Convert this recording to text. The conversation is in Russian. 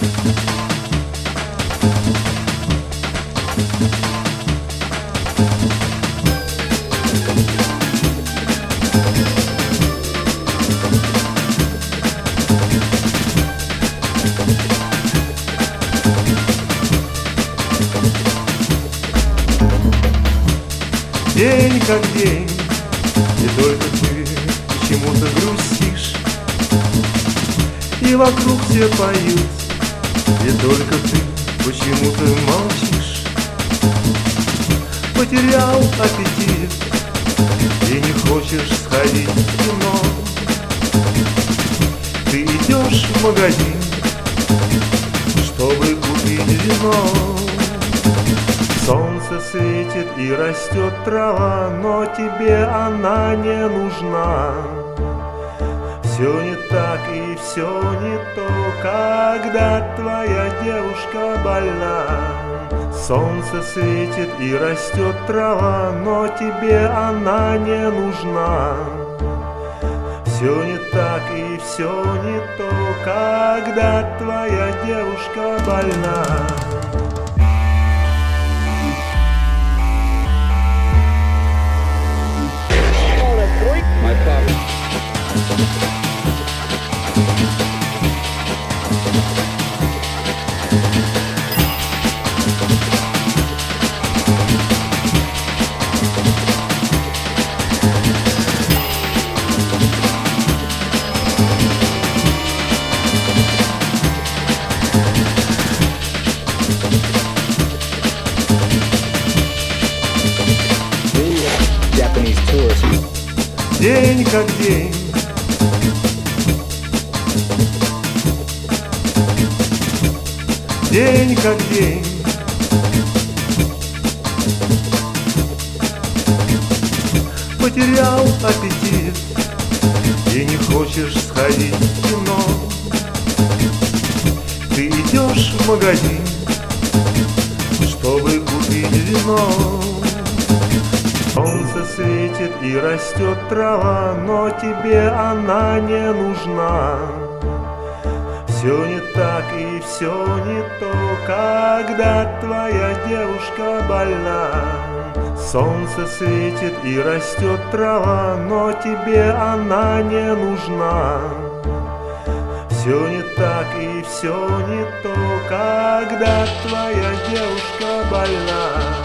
День как день, и только ты почему-то грустишь, и вокруг все поют, и только ты почему-то молчишь. Потерял аппетит, и не хочешь сходить в кино. Ты идешь в магазин, чтобы купить вино. Солнце светит и растет трава, но тебе она не нужна. Все не так и все не то, когда твоя девушка больна. Солнце светит и растет трава, но тебе она не нужна. Все не так и все не то, когда твоя девушка больна. День как день, день как день, потерял аппетит и не хочешь сходить в кино. Ты идешь в магазин, чтобы купить вино. Солнце светит и растет трава, но тебе она не нужна. Все не так и все не то, когда твоя девушка больна. Солнце светит и растет трава, но тебе она не нужна. Все не так и все не то, когда твоя девушка больна.